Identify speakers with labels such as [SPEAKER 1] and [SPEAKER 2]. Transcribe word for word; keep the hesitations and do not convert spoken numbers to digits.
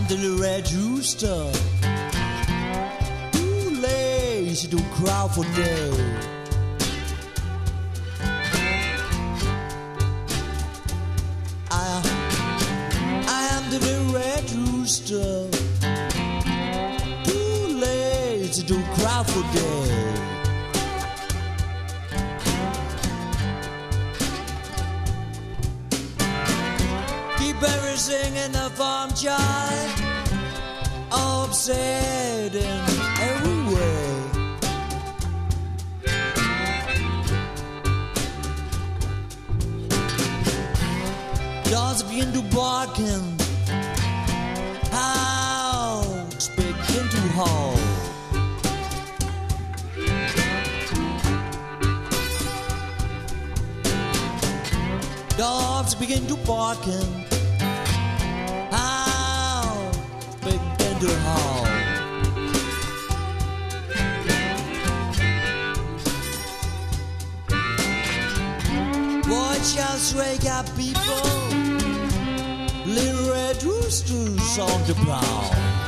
[SPEAKER 1] am the little red rooster. Too lazy to cry for day. I, I am the little red rooster. Too lazy to cry for day. Keep everything in the farm child, upset in every way. Dogs begin to barking, hounds begin to howl. Dogs begin to barking, begin to howl. Watch us wake up, people. Little red roosters on the prowl.